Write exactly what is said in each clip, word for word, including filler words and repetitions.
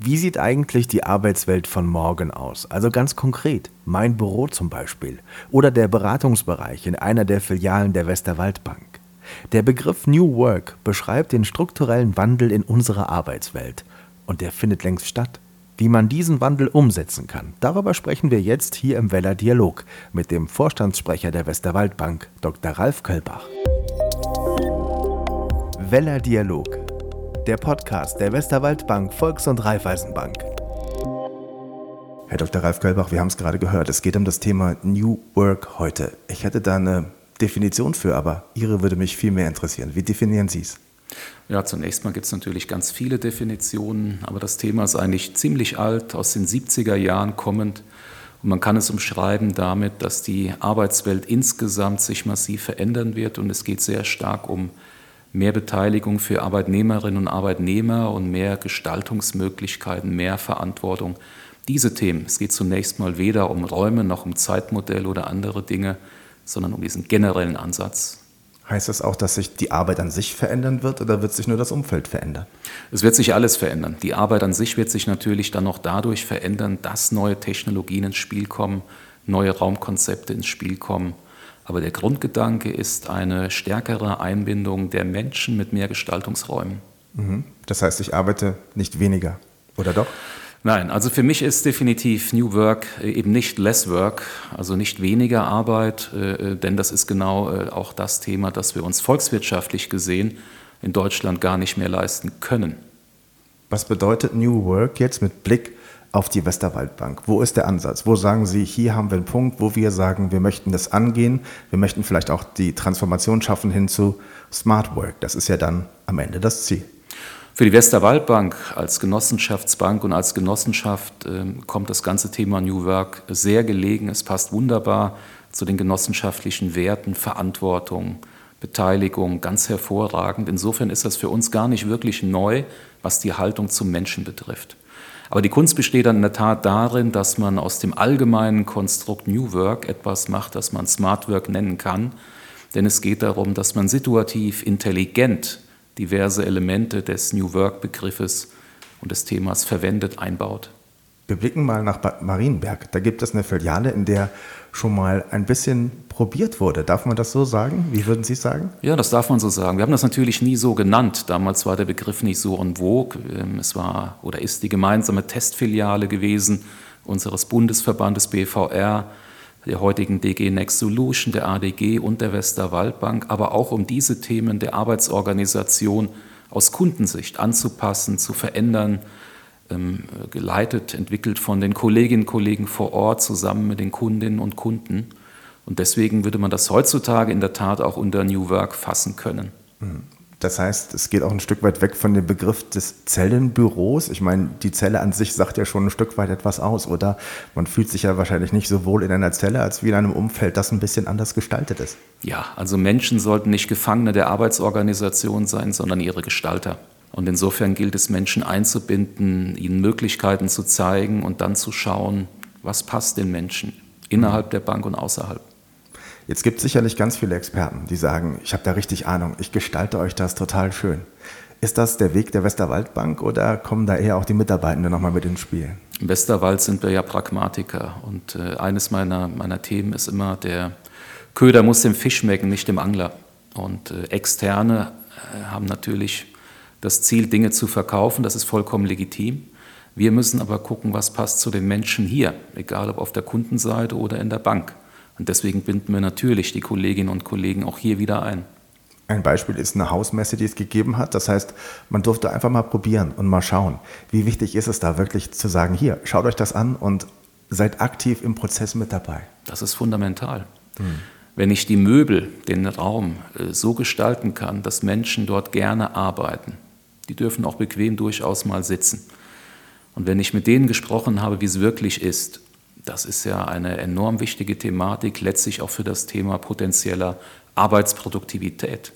Wie sieht eigentlich die Arbeitswelt von morgen aus? Also ganz konkret, mein Büro zum Beispiel oder der Beratungsbereich in einer der Filialen der Westerwaldbank. Der Begriff New Work beschreibt den strukturellen Wandel in unserer Arbeitswelt. Und der findet längst statt. Wie man diesen Wandel umsetzen kann, darüber sprechen wir jetzt hier im Weller Dialog mit dem Vorstandssprecher der Westerwaldbank, Doktor Ralf Köllbach. Weller Dialog, der Podcast der Westerwaldbank Volks- und Raiffeisenbank. Herr Doktor Ralf Köllbach, wir haben es gerade gehört, es geht um das Thema New Work heute. Ich hätte da eine Definition für, aber Ihre würde mich viel mehr interessieren. Wie definieren Sie es? Ja, zunächst mal gibt es natürlich ganz viele Definitionen, aber das Thema ist eigentlich ziemlich alt, aus den siebziger Jahren kommend. Und man kann es umschreiben damit, dass die Arbeitswelt insgesamt sich massiv verändern wird und es geht sehr stark um mehr Beteiligung für Arbeitnehmerinnen und Arbeitnehmer und mehr Gestaltungsmöglichkeiten, mehr Verantwortung. Diese Themen, es geht zunächst mal weder um Räume noch um Zeitmodelle oder andere Dinge, sondern um diesen generellen Ansatz. Heißt das auch, dass sich die Arbeit an sich verändern wird oder wird sich nur das Umfeld verändern? Es wird sich alles verändern. Die Arbeit an sich wird sich natürlich dann noch dadurch verändern, dass neue Technologien ins Spiel kommen, neue Raumkonzepte ins Spiel kommen. Aber der Grundgedanke ist eine stärkere Einbindung der Menschen mit mehr Gestaltungsräumen. Das heißt, ich arbeite nicht weniger, oder doch? Nein, also für mich ist definitiv New Work eben nicht Less Work, also nicht weniger Arbeit, denn das ist genau auch das Thema, das wir uns volkswirtschaftlich gesehen in Deutschland gar nicht mehr leisten können. Was bedeutet New Work jetzt mit Blick auf die Westerwaldbank? Wo ist der Ansatz? Wo sagen Sie, hier haben wir einen Punkt, wo wir sagen, wir möchten das angehen, wir möchten vielleicht auch die Transformation schaffen hin zu Smart Work. Das ist ja dann am Ende das Ziel. Für die Westerwaldbank als Genossenschaftsbank und als Genossenschaft äh, kommt das ganze Thema New Work sehr gelegen. Es passt wunderbar zu den genossenschaftlichen Werten, Verantwortung, Beteiligung, ganz hervorragend. Insofern ist das für uns gar nicht wirklich neu, was die Haltung zum Menschen betrifft. Aber die Kunst besteht dann in der Tat darin, dass man aus dem allgemeinen Konstrukt New Work etwas macht, das man Smart Work nennen kann. Denn es geht darum, dass man situativ intelligent diverse Elemente des New Work-Begriffes und des Themas verwendet, einbaut. Wir blicken mal nach Bad Marienberg. Da gibt es eine Filiale, in der schon mal ein bisschen probiert wurde. Darf man das so sagen? Wie würden Sie es sagen? Ja, das darf man so sagen. Wir haben das natürlich nie so genannt. Damals war der Begriff nicht so en vogue. Es war oder ist die gemeinsame Testfiliale gewesen unseres Bundesverbandes B V R, der heutigen D G Next Solution, der A D G und der Westerwaldbank, aber auch um diese Themen der Arbeitsorganisation aus Kundensicht anzupassen, zu verändern, ähm, geleitet, entwickelt von den Kolleginnen und Kollegen vor Ort zusammen mit den Kundinnen und Kunden. Und deswegen würde man das heutzutage in der Tat auch unter New Work fassen können. Das heißt, es geht auch ein Stück weit weg von dem Begriff des Zellenbüros. Ich meine, die Zelle an sich sagt ja schon ein Stück weit etwas aus, oder? Man fühlt sich ja wahrscheinlich nicht so wohl in einer Zelle, als wie in einem Umfeld, das ein bisschen anders gestaltet ist. Ja, also Menschen sollten nicht Gefangene der Arbeitsorganisation sein, sondern ihre Gestalter. Und insofern gilt es, Menschen einzubinden, ihnen Möglichkeiten zu zeigen und dann zu schauen, was passt den Menschen innerhalb der Bank und außerhalb. Jetzt gibt es sicherlich ganz viele Experten, die sagen, ich habe da richtig Ahnung, ich gestalte euch das total schön. Ist das der Weg der Westerwaldbank oder kommen da eher auch die Mitarbeitenden nochmal mit ins Spiel? Im Westerwald sind wir ja Pragmatiker und äh, eines meiner, meiner Themen ist immer, der Köder muss dem Fisch schmecken, nicht dem Angler. Und äh, Externe äh, haben natürlich das Ziel, Dinge zu verkaufen, das ist vollkommen legitim. Wir müssen aber gucken, was passt zu den Menschen hier, egal ob auf der Kundenseite oder in der Bank. Und deswegen binden wir natürlich die Kolleginnen und Kollegen auch hier wieder ein. Ein Beispiel ist eine Hausmesse, die es gegeben hat. Das heißt, man durfte einfach mal probieren und mal schauen. Wie wichtig ist es da wirklich zu sagen, hier, schaut euch das an und seid aktiv im Prozess mit dabei? Das ist fundamental. Hm. Wenn ich die Möbel, den Raum so gestalten kann, dass Menschen dort gerne arbeiten, die dürfen auch bequem durchaus mal sitzen. Und wenn ich mit denen gesprochen habe, wie es wirklich ist, das ist ja eine enorm wichtige Thematik, letztlich auch für das Thema potenzieller Arbeitsproduktivität.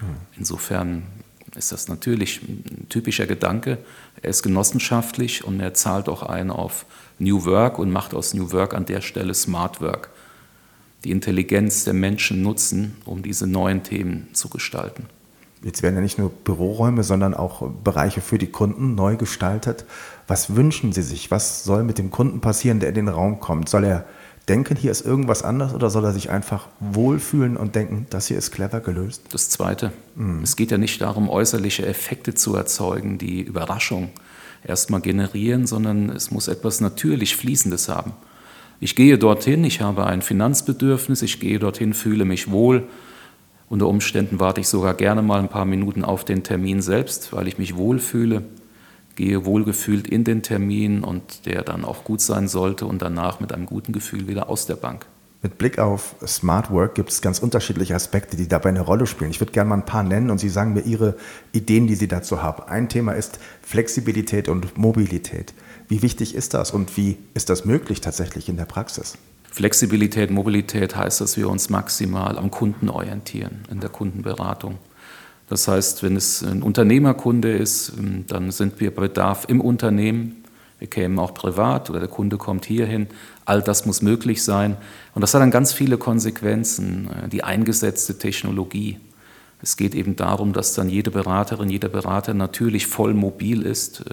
Insofern ist das natürlich ein typischer Gedanke. Er ist genossenschaftlich und er zahlt auch ein auf New Work und macht aus New Work an der Stelle Smart Work. Die Intelligenz der Menschen nutzen, um diese neuen Themen zu gestalten. Jetzt werden ja nicht nur Büroräume, sondern auch Bereiche für die Kunden neu gestaltet. Was wünschen Sie sich? Was soll mit dem Kunden passieren, der in den Raum kommt? Soll er denken, hier ist irgendwas anders, oder soll er sich einfach wohlfühlen und denken, das hier ist clever gelöst? Das Zweite. Mhm. Es geht ja nicht darum, äußerliche Effekte zu erzeugen, die Überraschung erstmal generieren, sondern es muss etwas natürlich Fließendes haben. Ich gehe dorthin, ich habe ein Finanzbedürfnis, ich gehe dorthin, fühle mich wohl. Unter Umständen warte ich sogar gerne mal ein paar Minuten auf den Termin selbst, weil ich mich wohlfühle, gehe wohlgefühlt in den Termin und der dann auch gut sein sollte und danach mit einem guten Gefühl wieder aus der Bank. Mit Blick auf Smart Work gibt es ganz unterschiedliche Aspekte, die dabei eine Rolle spielen. Ich würde gerne mal ein paar nennen und Sie sagen mir Ihre Ideen, die Sie dazu haben. Ein Thema ist Flexibilität und Mobilität. Wie wichtig ist das und wie ist das möglich tatsächlich in der Praxis? Flexibilität, Mobilität heißt, dass wir uns maximal am Kunden orientieren, in der Kundenberatung. Das heißt, wenn es ein Unternehmerkunde ist, dann sind wir bei Bedarf im Unternehmen. Wir kämen auch privat oder der Kunde kommt hierhin. All das muss möglich sein. Und das hat dann ganz viele Konsequenzen. Die eingesetzte Technologie. Es geht eben darum, dass dann jede Beraterin, jeder Berater natürlich voll mobil ist,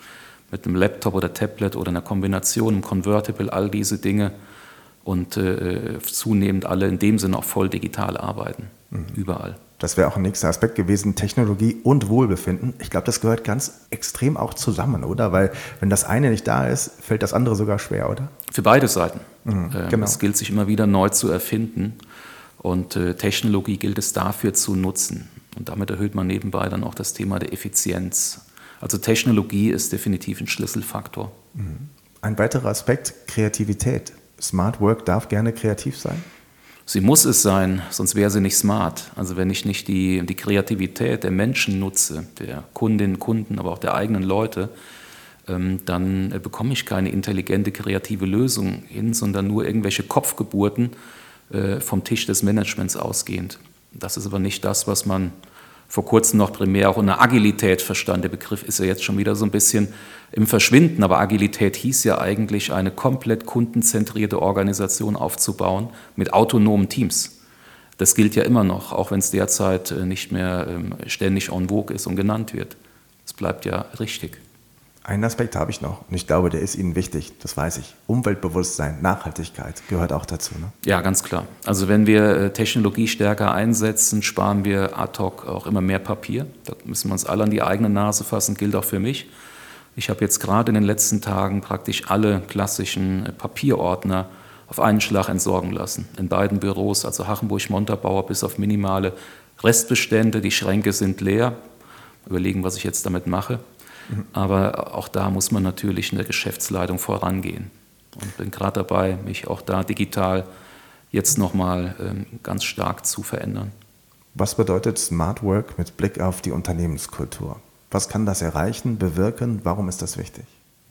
mit einem Laptop oder Tablet oder einer Kombination, einem Convertible, all diese Dinge. Und äh, zunehmend alle in dem Sinne auch voll digital arbeiten, mhm. überall. Das wäre auch ein nächster Aspekt gewesen, Technologie und Wohlbefinden. Ich glaube, das gehört ganz extrem auch zusammen, oder? Weil wenn das eine nicht da ist, fällt das andere sogar schwer, oder? Für beide Seiten. Mhm, äh, genau. Es gilt sich immer wieder neu zu erfinden und äh, Technologie gilt es dafür zu nutzen. Und damit erhöht man nebenbei dann auch das Thema der Effizienz. Also Technologie ist definitiv ein Schlüsselfaktor. Mhm. Ein weiterer Aspekt, Kreativität. Smart Work darf gerne kreativ sein? Sie muss es sein, sonst wäre sie nicht smart. Also wenn ich nicht die, die Kreativität der Menschen nutze, der Kundinnen, Kunden, aber auch der eigenen Leute, ähm, dann äh, bekomme ich keine intelligente, kreative Lösung hin, sondern nur irgendwelche Kopfgeburten äh, vom Tisch des Managements ausgehend. Das ist aber nicht das, was man vor kurzem noch primär auch unter Agilität verstand. Der Begriff ist ja jetzt schon wieder so ein bisschen im Verschwinden, aber Agilität hieß ja eigentlich, eine komplett kundenzentrierte Organisation aufzubauen mit autonomen Teams. Das gilt ja immer noch, auch wenn es derzeit nicht mehr ständig en vogue ist und genannt wird. Es bleibt ja richtig. Einen Aspekt habe ich noch und ich glaube, der ist Ihnen wichtig, das weiß ich. Umweltbewusstsein, Nachhaltigkeit gehört auch dazu, ne? Ja, ganz klar. Also wenn wir Technologie stärker einsetzen, sparen wir ad hoc auch immer mehr Papier. Da müssen wir uns alle an die eigene Nase fassen, gilt auch für mich. Ich habe jetzt gerade in den letzten Tagen praktisch alle klassischen Papierordner auf einen Schlag entsorgen lassen. In beiden Büros, also Hachenburg-Montabaur, bis auf minimale Restbestände. Die Schränke sind leer. Überlegen, was ich jetzt damit mache. Aber auch da muss man natürlich in der Geschäftsleitung vorangehen. Und bin gerade dabei, mich auch da digital jetzt nochmal ähm, ganz stark zu verändern. Was bedeutet Smart Work mit Blick auf die Unternehmenskultur? Was kann das erreichen, bewirken? Warum ist das wichtig?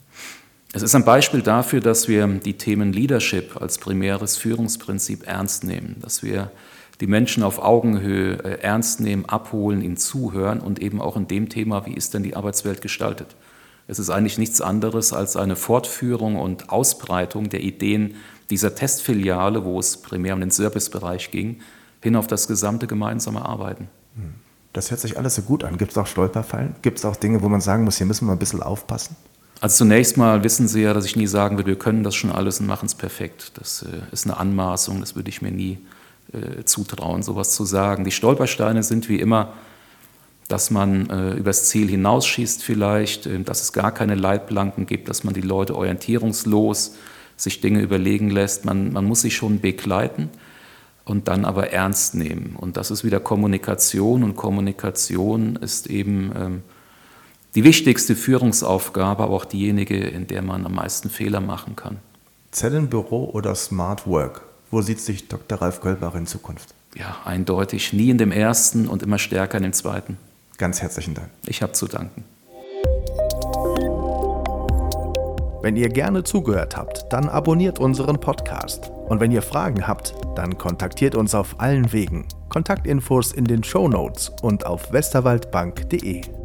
Es ist ein Beispiel dafür, dass wir die Themen Leadership als primäres Führungsprinzip ernst nehmen, dass wir die Menschen auf Augenhöhe äh, ernst nehmen, abholen, ihnen zuhören und eben auch in dem Thema, wie ist denn die Arbeitswelt gestaltet. Es ist eigentlich nichts anderes als eine Fortführung und Ausbreitung der Ideen dieser Testfiliale, wo es primär um den Servicebereich ging, hin auf das gesamte gemeinsame Arbeiten. Das hört sich alles so gut an. Gibt es auch Stolperfallen? Gibt es auch Dinge, wo man sagen muss, hier müssen wir ein bisschen aufpassen? Also zunächst mal wissen Sie ja, dass ich nie sagen würde, wir können das schon alles und machen es perfekt. Das äh, ist eine Anmaßung, das würde ich mir nie äh, zutrauen, sowas zu sagen. Die Stolpersteine sind wie immer, dass man äh, übers Ziel hinausschießt vielleicht, äh, dass es gar keine Leitplanken gibt, dass man die Leute orientierungslos sich Dinge überlegen lässt. Man, man muss sich schon begleiten und dann aber ernst nehmen. Und das ist wieder Kommunikation und Kommunikation ist eben ähm, die wichtigste Führungsaufgabe, aber auch diejenige, in der man am meisten Fehler machen kann. Zellenbüro oder Smart Work? Wo sieht sich Doktor Ralf Goldbach in Zukunft? Ja, eindeutig. Nie in dem ersten und immer stärker in dem zweiten. Ganz herzlichen Dank. Ich habe zu danken. Wenn ihr gerne zugehört habt, dann abonniert unseren Podcast. Und wenn ihr Fragen habt, dann kontaktiert uns auf allen Wegen. Kontaktinfos in den Shownotes und auf westerwaldbank punkt de.